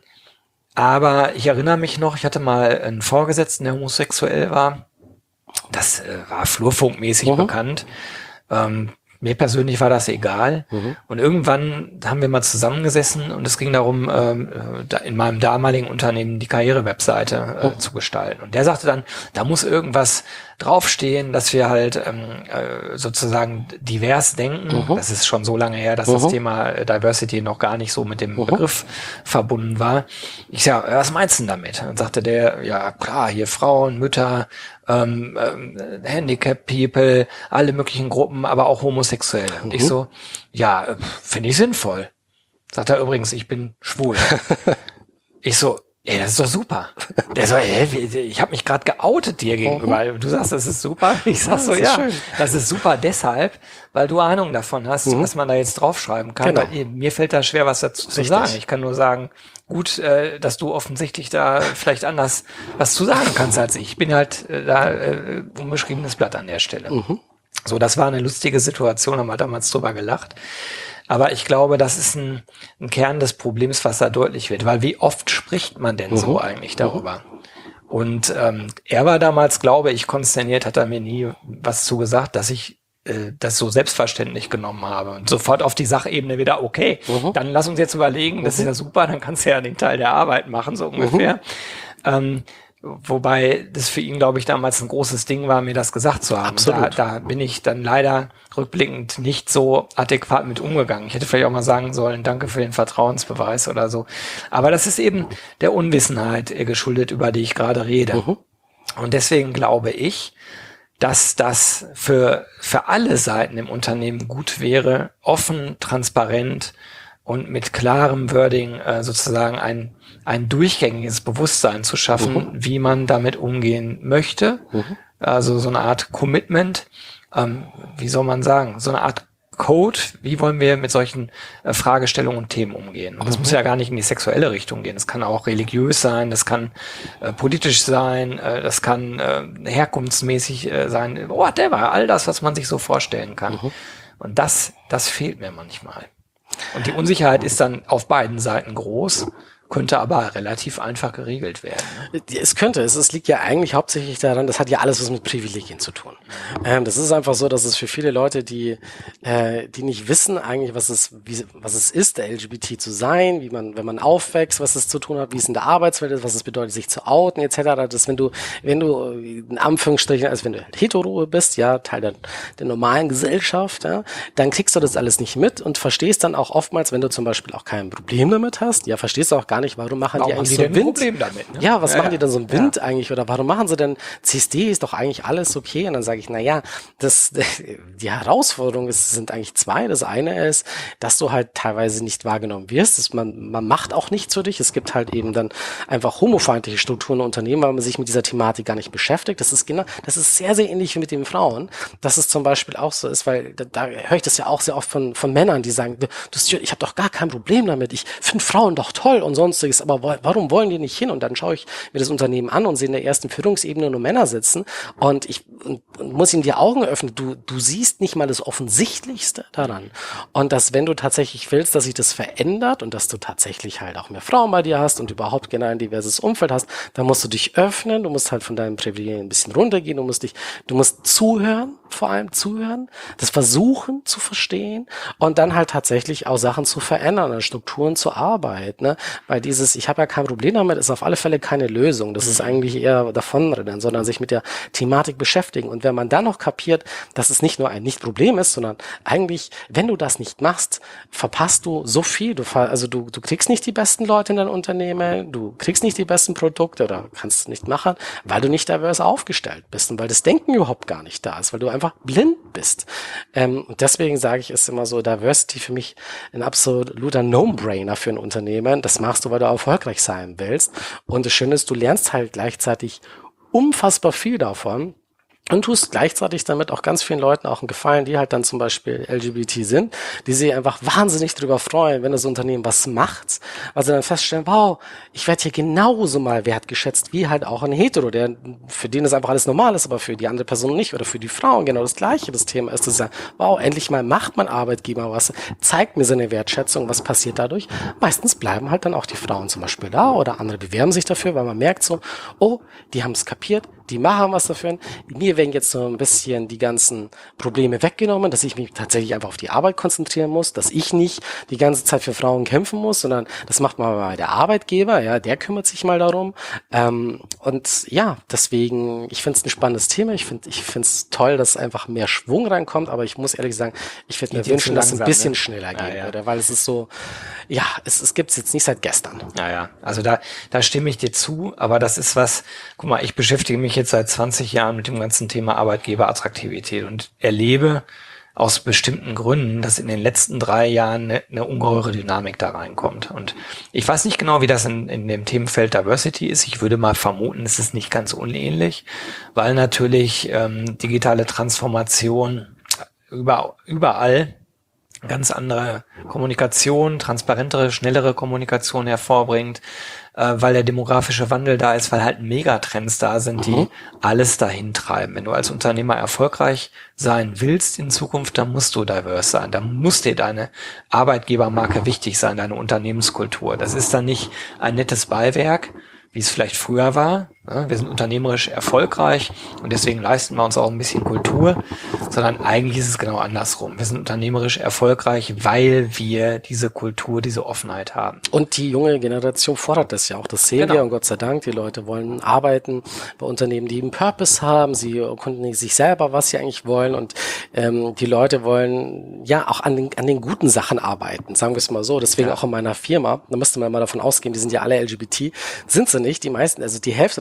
Speaker 1: aber ich erinnere mich noch, ich hatte mal einen Vorgesetzten, der homosexuell war. Das äh, war flurfunkmäßig mhm. bekannt. Ähm, mir persönlich war das egal. Mhm. Und irgendwann haben wir mal zusammengesessen und es ging darum, ähm, in meinem damaligen Unternehmen die Karriere-Webseite äh, mhm. zu gestalten. Und der sagte dann, da muss irgendwas draufstehen, dass wir halt ähm, äh, sozusagen divers denken. Mhm. Das ist schon so lange her, dass mhm. das Thema Diversity noch gar nicht so mit dem mhm. Begriff verbunden war. Ich sag, was meinst du denn damit? Dann sagte der, ja klar, hier Frauen, Mütter, ähm, ähm, Handicap People, alle möglichen Gruppen, aber auch Homosexuelle. Und mhm. ich so, ja, finde ich sinnvoll. Sagt er übrigens, ich bin schwul. Ich so, ey, das ist doch super. Der so, ey, ich habe mich gerade geoutet dir gegenüber. Du sagst, das ist super. Ich sag ja, so, das ja, schön. Das ist super deshalb, weil du Ahnung davon hast, mhm. was man da jetzt draufschreiben kann. Genau. Weil, mir fällt da schwer, was dazu Richtig. zu sagen. Ich kann nur sagen, gut, äh, dass du offensichtlich da vielleicht anders was zu sagen kannst als ich. Ich bin halt äh, da äh, unbeschriebenes Blatt an der Stelle. Mhm. So, das war eine lustige Situation, haben wir damals drüber gelacht. Aber ich glaube, das ist ein, ein Kern des Problems, was da deutlich wird. Weil wie oft spricht man denn mhm. so eigentlich darüber? Mhm. Und ähm, er war damals, glaube ich, konsterniert, hat er mir nie was zugesagt, dass ich äh, das so selbstverständlich genommen habe. Und sofort auf die Sachebene wieder, okay, mhm. dann lass uns jetzt überlegen, mhm. das ist ja super, dann kannst du ja den Teil der Arbeit machen, so ungefähr. Mhm. Ähm, Wobei das für ihn, glaube ich, damals ein großes Ding war, mir das gesagt zu haben.
Speaker 2: Absolut.
Speaker 1: Da, da bin ich dann leider rückblickend nicht so adäquat mit umgegangen. Ich hätte vielleicht auch mal sagen sollen, danke für den Vertrauensbeweis oder so. Aber das ist eben der Unwissenheit geschuldet, über die ich gerade rede. Mhm. Und deswegen glaube ich, dass das für, für alle Seiten im Unternehmen gut wäre, offen, transparent und mit klarem Wording äh, sozusagen ein, ein durchgängiges Bewusstsein zu schaffen, mhm. wie man damit umgehen möchte. Mhm. Also so eine Art Commitment, ähm, wie soll man sagen, so eine Art Code, wie wollen wir mit solchen äh, Fragestellungen und Themen umgehen. Und das mhm. muss ja gar nicht in die sexuelle Richtung gehen. Das kann auch religiös sein, das kann äh, politisch sein, äh, das kann äh, herkunftsmäßig äh, sein, whatever, all das, was man sich so vorstellen kann. Mhm. Und das, das fehlt mir manchmal. Und die Unsicherheit ist dann auf beiden Seiten groß, könnte aber relativ einfach geregelt werden. Ne?
Speaker 2: Es könnte, es, es liegt ja eigentlich hauptsächlich daran, das hat ja alles was mit Privilegien zu tun. Ähm, das ist einfach so, dass es für viele Leute, die äh, die nicht wissen eigentlich, was es wie, was es ist, der L G B T zu sein, wie man, wenn man aufwächst, was es zu tun hat, wie es in der Arbeitswelt ist, was es bedeutet, sich zu outen, et cetera. Dass wenn du, wenn du in Anführungsstrichen, also wenn du hetero bist, ja, Teil der, der normalen Gesellschaft, ja, dann kriegst du das alles nicht mit und verstehst dann auch oftmals, wenn du zum Beispiel auch kein Problem damit hast, ja, verstehst du auch gar nicht, warum machen warum die eigentlich so einen Wind? Problem damit, ne? Ja, was ja, machen ja. die dann so einen Wind ja. eigentlich? Oder warum machen sie denn C S D ist doch eigentlich alles okay? Und dann sage ich, na ja, das, die Herausforderung ist, sind eigentlich zwei. Das eine ist, dass du halt teilweise nicht wahrgenommen wirst. Das man, man macht auch nichts für dich. Es gibt halt eben dann einfach homofeindliche Strukturen in Unternehmen, weil man sich mit dieser Thematik gar nicht beschäftigt. Das ist genau, das ist sehr, sehr ähnlich wie mit den Frauen. Dass es zum Beispiel auch so ist, weil da, da höre ich das ja auch sehr oft von, von Männern, die sagen, du, ich habe doch gar kein Problem damit. Ich finde Frauen doch toll und sonstiges. Aber warum wollen die nicht hin? Und dann schaue ich mir das Unternehmen an und sehe in der ersten Führungsebene nur Männer sitzen und ich und, und muss ihnen die Augen öffnen. Du, du siehst nicht mal das Offensichtlichste daran. Und dass, wenn du tatsächlich willst, dass sich das verändert und dass du tatsächlich halt auch mehr Frauen bei dir hast und überhaupt generell ein diverses Umfeld hast, dann musst du dich öffnen, du musst halt von deinem Privilegien ein bisschen runtergehen, du musst dich, du musst zuhören, vor allem zuhören, das versuchen zu verstehen und dann halt tatsächlich auch Sachen zu verändern, an Strukturen zu arbeiten, ne? Weil dieses, ich habe ja kein Problem damit, ist auf alle Fälle keine Lösung. Das ist eigentlich eher davonrennen, sondern sich mit der Thematik beschäftigen. Und wenn man dann noch kapiert, dass es nicht nur ein Nicht-Problem ist, sondern eigentlich, wenn du das nicht machst, verpasst du so viel. Du, also du, du kriegst nicht die besten Leute in dein Unternehmen, du kriegst nicht die besten Produkte oder kannst es nicht machen, weil du nicht diverse aufgestellt bist und weil das Denken überhaupt gar nicht da ist, weil du einfach blind bist. Ähm, und deswegen sage ich, ist immer so, Diversity für mich ein absoluter No-Brainer für ein Unternehmen. Das machst du, weil du erfolgreich sein willst. Und das Schöne ist, du lernst halt gleichzeitig unfassbar viel davon. Und tust gleichzeitig damit auch ganz vielen Leuten auch einen Gefallen, die halt dann zum Beispiel L G B T sind, die sich einfach wahnsinnig drüber freuen, wenn das Unternehmen was macht, weil sie dann feststellen, wow, ich werde hier genauso mal wertgeschätzt wie halt auch ein Hetero, der für den das einfach alles normal ist, aber für die andere Person nicht oder für die Frauen genau das Gleiche. Das Thema ist, dass sie sagen, wow, endlich mal macht mein Arbeitgeber was, zeigt mir seine Wertschätzung, was passiert dadurch? Meistens bleiben halt dann auch die Frauen zum Beispiel da oder andere bewerben sich dafür, weil man merkt so, oh, die haben es kapiert, die machen was dafür. Mir werden jetzt so ein bisschen die ganzen Probleme weggenommen, dass ich mich tatsächlich einfach auf die Arbeit konzentrieren muss, dass ich nicht die ganze Zeit für Frauen kämpfen muss, sondern das macht mal der Arbeitgeber, ja, der kümmert sich mal darum. Ähm, und ja, deswegen, ich finde es ein spannendes Thema. Ich finde ich finde es toll, dass einfach mehr Schwung reinkommt, aber ich muss ehrlich sagen, ich würde mir wünschen, dass es ein bisschen ne? schneller gehen ja, ja. würde, weil es ist so, ja, es, es gibt es jetzt nicht seit gestern.
Speaker 1: Ja, ja, also da, da stimme ich dir zu, aber das ist was, guck mal, ich beschäftige mich jetzt seit zwanzig Jahren mit dem ganzen Thema Arbeitgeberattraktivität und erlebe aus bestimmten Gründen, dass in den letzten drei Jahren eine, eine ungeheure Dynamik da reinkommt. Und ich weiß nicht genau, wie das in, in dem Themenfeld Diversity ist. Ich würde mal vermuten, es ist nicht ganz unähnlich, weil natürlich ähm, digitale Transformation über, überall ganz andere Kommunikation, transparentere, schnellere Kommunikation hervorbringt, äh, weil der demografische Wandel da ist, weil halt Megatrends da sind, die mhm. alles dahin treiben. Wenn du als Unternehmer erfolgreich sein willst in Zukunft, dann musst du diverse sein. Dann muss dir deine Arbeitgebermarke wichtig sein, deine Unternehmenskultur. Das ist dann nicht ein nettes Beiwerk, wie es vielleicht früher war. Wir sind unternehmerisch erfolgreich und deswegen leisten wir uns auch ein bisschen Kultur, sondern eigentlich ist es genau andersrum. Wir sind unternehmerisch erfolgreich, weil wir diese Kultur, diese Offenheit haben.
Speaker 2: Und die junge Generation fordert das ja auch. Das sehen genau. wir und Gott sei Dank. Die Leute wollen arbeiten bei Unternehmen, die einen Purpose haben. Sie erkunden sich selber, was sie eigentlich wollen und ähm, die Leute wollen ja auch an den, an den guten Sachen arbeiten, sagen wir es mal so. Deswegen ja. auch in meiner Firma, da müsste man mal davon ausgehen, die sind ja alle L G B T, sind sie nicht. Die meisten, also die Hälfte davon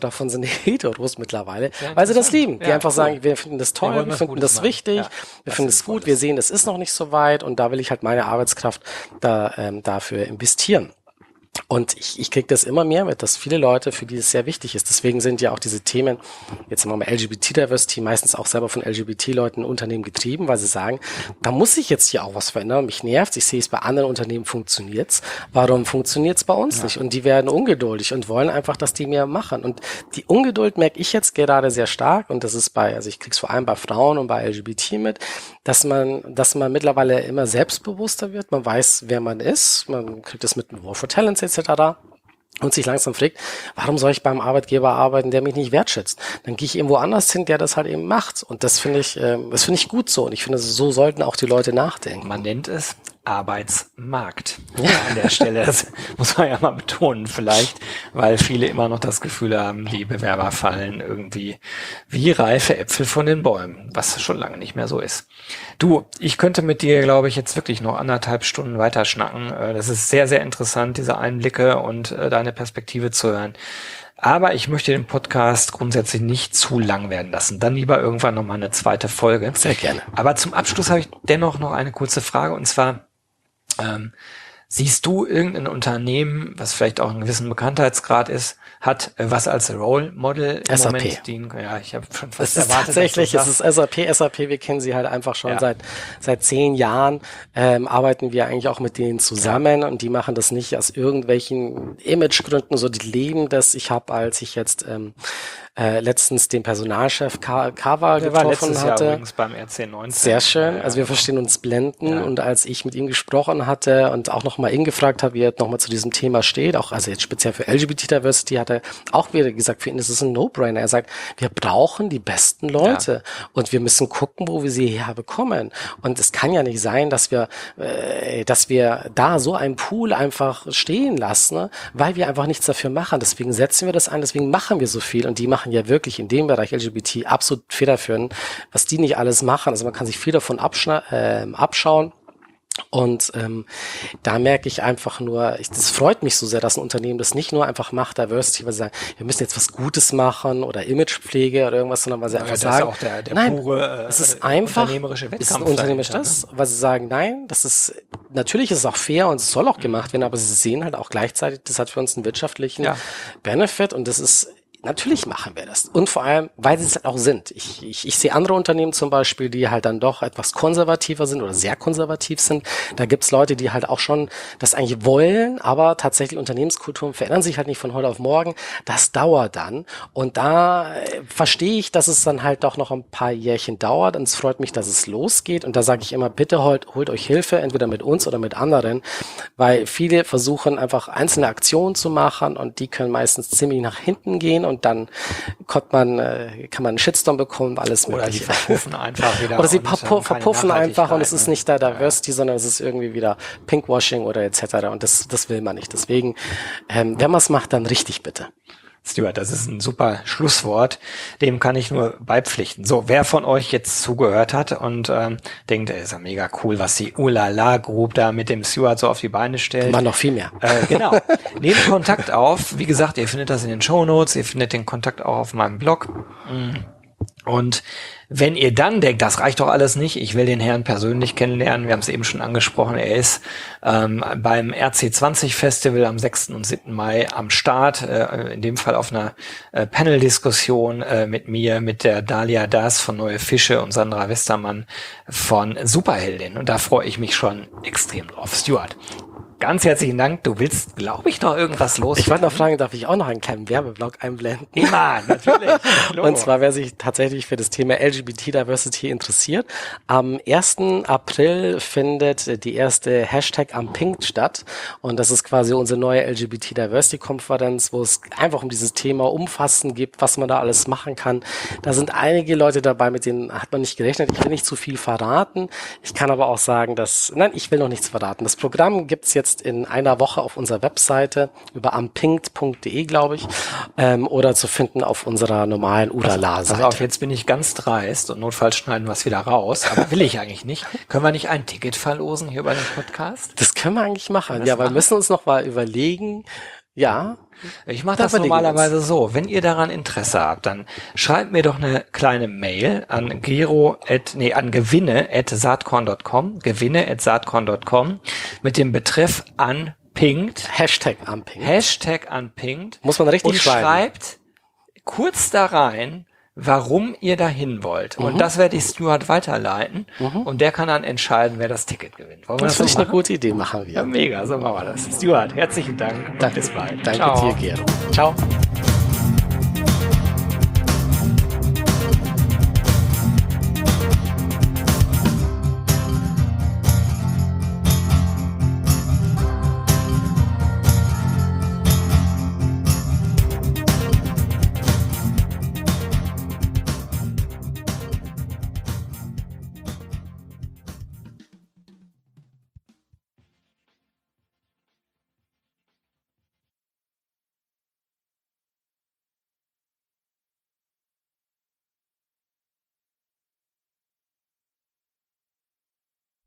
Speaker 2: davon sind Heteros mittlerweile,
Speaker 1: Ja,
Speaker 2: weil sie das lieben. Die
Speaker 1: ja,
Speaker 2: einfach
Speaker 1: cool.
Speaker 2: sagen, wir finden das toll,
Speaker 1: wollen
Speaker 2: wir
Speaker 1: was
Speaker 2: finden
Speaker 1: Gutes
Speaker 2: das
Speaker 1: machen.
Speaker 2: wichtig,
Speaker 1: Ja,
Speaker 2: wir
Speaker 1: was
Speaker 2: finden es
Speaker 1: Sinnvolles.
Speaker 2: gut, wir sehen, es ist noch nicht so weit und da will ich halt meine Arbeitskraft da ähm, dafür investieren. Und ich, ich kriege das immer mehr mit, dass viele Leute, für die es sehr wichtig ist. Deswegen sind ja auch diese Themen, jetzt sagen wir mal L G B T-Diversity, meistens auch selber von L G B T-Leuten in Unternehmen getrieben, weil sie sagen, da muss sich jetzt hier auch was verändern. Mich nervt, ich sehe es bei anderen Unternehmen funktioniert's. Warum funktioniert's bei uns ja. nicht? Und die werden ungeduldig und wollen einfach, dass die mehr machen. Und die Ungeduld merke ich jetzt gerade sehr stark. Und das ist bei, also ich krieg's vor allem bei Frauen und bei L G B T mit, dass man, dass man mittlerweile immer selbstbewusster wird. Man weiß, wer man ist. Man kriegt das mit dem War for Talents et cetera und sich langsam fragt, warum soll ich beim Arbeitgeber arbeiten, der mich nicht wertschätzt? Dann gehe ich irgendwo anders hin, der das halt eben macht. Und das finde ich, äh, das finde ich gut so. Und ich finde, so sollten auch die Leute nachdenken.
Speaker 1: Man nennt es Arbeitsmarkt. Ja. An der Stelle, das muss man ja mal betonen vielleicht, weil viele immer noch das Gefühl haben, die Bewerber fallen irgendwie wie reife Äpfel von den Bäumen, was schon lange nicht mehr so ist. Du, ich könnte mit dir, glaube ich, jetzt wirklich noch anderthalb Stunden weiterschnacken. Das ist sehr, sehr interessant, diese Einblicke und deine Perspektive zu hören. Aber ich möchte den Podcast grundsätzlich nicht zu lang werden lassen. Dann lieber irgendwann nochmal eine zweite Folge.
Speaker 2: Sehr gerne.
Speaker 1: Aber zum Abschluss habe ich dennoch noch eine kurze Frage, und zwar, ähm, siehst du irgendein Unternehmen, was vielleicht auch einen gewissen Bekanntheitsgrad ist, hat, was als Role Model im
Speaker 2: S A P.
Speaker 1: Moment dienen? Ja, ich habe schon fast
Speaker 2: es ist
Speaker 1: erwartet.
Speaker 2: Tatsächlich, es ist S A P. S A P, wir kennen sie halt einfach schon
Speaker 1: ja.
Speaker 2: seit seit zehn Jahren. Ähm, arbeiten wir eigentlich auch mit denen zusammen ja. und die machen das nicht aus irgendwelchen Imagegründen. So, die leben das. Ich habe, als ich jetzt ähm, äh, letztens den Personalchef Ka- Kava
Speaker 1: Der war
Speaker 2: getroffen
Speaker 1: letztes
Speaker 2: hatte.
Speaker 1: Jahr übrigens beim R C neunzehn.
Speaker 2: Sehr schön.
Speaker 1: Ja,
Speaker 2: also wir verstehen uns blenden
Speaker 1: ja.
Speaker 2: und als ich mit ihm gesprochen hatte und auch nochmal ihn gefragt habe, wie er nochmal zu diesem Thema steht, auch also jetzt speziell für L G B T Diversity, hat er auch wieder gesagt, für ihn ist es ein No-Brainer. Er sagt, wir brauchen die besten Leute ja. und wir müssen gucken, wo wir sie herbekommen. Und es kann ja nicht sein, dass wir, äh, dass wir da so einen Pool einfach stehen lassen, ne? Weil wir einfach nichts dafür machen. Deswegen setzen wir das ein, deswegen machen wir so viel und die machen ja wirklich in dem Bereich L G B T absolut federführend, was die nicht alles machen. Also man kann sich viel davon abschna- äh, abschauen. Und ähm, da merke ich einfach nur, ich, das freut mich so sehr, dass ein Unternehmen das nicht nur einfach macht, Diversity, weil sie sagen, wir müssen jetzt was Gutes machen oder Imagepflege oder irgendwas, sondern weil sie
Speaker 1: ja,
Speaker 2: einfach
Speaker 1: das
Speaker 2: sagen,
Speaker 1: ist auch der, der
Speaker 2: nein,
Speaker 1: pure, äh,
Speaker 2: es ist einfach,
Speaker 1: unternehmerische Wettkampf.
Speaker 2: Es ist ein unternehmerisch das, weil sie sagen, nein, das ist, natürlich ist es auch fair und es soll auch gemacht werden, aber sie sehen halt auch gleichzeitig, das hat für uns einen wirtschaftlichen ja. Benefit und das ist, natürlich machen wir das. Und vor allem, weil sie es halt auch sind. Ich, ich, ich sehe andere Unternehmen zum Beispiel, die halt dann doch etwas konservativer sind oder sehr konservativ sind. Da gibt's Leute, die halt auch schon das eigentlich wollen, aber tatsächlich Unternehmenskulturen verändern sich halt nicht von heute auf morgen. Das dauert dann. Und da äh, verstehe ich, dass es dann halt doch noch ein paar Jährchen dauert. Und es freut mich, dass es losgeht. Und da sage ich immer, bitte holt, holt euch Hilfe, entweder mit uns oder mit anderen. Weil viele versuchen einfach einzelne Aktionen zu machen und die können meistens ziemlich nach hinten gehen. Und dann kommt man, äh, kann man einen Shitstorm bekommen, alles
Speaker 1: Oder
Speaker 2: mögliche.
Speaker 1: die verpuffen einfach wieder.
Speaker 2: Oder sie
Speaker 1: und,
Speaker 2: verpu-
Speaker 1: ähm,
Speaker 2: verpuffen einfach und es ist nicht da
Speaker 1: ja.
Speaker 2: Diversity, sondern es ist irgendwie wieder Pinkwashing oder et cetera. Und das, das will man nicht. Deswegen, ähm, wenn man es macht, dann richtig bitte.
Speaker 1: Stuart, das ist ein super Schlusswort. Dem kann ich nur beipflichten. So, wer von euch jetzt zugehört hat und ähm, denkt, ey, ist ja mega cool, was die Ulala Group da mit dem Stuart so auf die Beine stellt.
Speaker 2: Man noch viel mehr.
Speaker 1: Äh, genau. Nehmt Kontakt auf. Wie gesagt, ihr findet das in den Shownotes. Ihr findet den Kontakt auch auf meinem Blog. Und wenn ihr dann denkt, das reicht doch alles nicht, ich will den Herrn persönlich kennenlernen, wir haben es eben schon angesprochen, er ist ähm, beim R C zwanzig Festival am sechsten und siebten Mai am Start, äh, in dem Fall auf einer äh, Panel-Diskussion äh, mit mir, mit der Dalia Das von Neue Fische und Sandra Westermann von Superheldin. Und da freue ich mich schon extrem drauf. Stuart, ganz herzlichen Dank. Du willst, glaube ich, noch irgendwas los.
Speaker 2: Ich wollte noch fragen, darf ich auch noch einen kleinen Werbeblock einblenden?
Speaker 1: Immer, natürlich.
Speaker 2: Und zwar, wer sich tatsächlich für das Thema L G B T Diversity interessiert, am ersten April findet die erste Hashtag am Pink statt. Und das ist quasi unsere neue L G B T Diversity Konferenz, wo es einfach um dieses Thema umfassend gibt, was man da alles machen kann. Da sind einige Leute dabei, mit denen hat man nicht gerechnet. Ich will nicht zu viel verraten. Ich kann aber auch sagen, dass, nein, ich will noch nichts verraten. Das Programm gibt's jetzt in einer Woche auf unserer Webseite über ampinkt punkt de, glaube ich, ähm, oder zu finden auf unserer normalen Ulala-Seite.
Speaker 1: Pass auf, jetzt bin ich ganz dreist und notfalls schneiden wir es wieder raus, aber will ich eigentlich nicht. Können wir nicht ein Ticket verlosen hier bei dem Podcast?
Speaker 2: Das können wir eigentlich machen.
Speaker 1: Das
Speaker 2: Ja, aber wir
Speaker 1: machen?
Speaker 2: müssen uns noch mal überlegen, Ja.
Speaker 1: Ich mache das normalerweise so. Wenn ihr daran Interesse habt, dann schreibt mir doch eine kleine Mail an gero at, nee, an gewinne at saatkorn punkt com, gewinne at saatkorn punkt com mit dem Betreff unpinkt.
Speaker 2: Hashtag unpinkt.
Speaker 1: Hashtag unpinkt.
Speaker 2: Muss man richtig
Speaker 1: und
Speaker 2: schreiben.
Speaker 1: schreibt kurz da rein, warum ihr dahin wollt. Und mhm. das werde ich Stuart weiterleiten. Mhm. Und der kann dann entscheiden, wer das Ticket gewinnt. Wollen wir
Speaker 2: das
Speaker 1: das
Speaker 2: finde
Speaker 1: so
Speaker 2: ich eine gute Idee, machen wir.
Speaker 1: Ja, mega, so machen wir das. Stuart, herzlichen Dank.
Speaker 2: Danke,
Speaker 1: bis bald.
Speaker 2: Danke
Speaker 1: Ciao.
Speaker 2: dir, Gero. Ciao.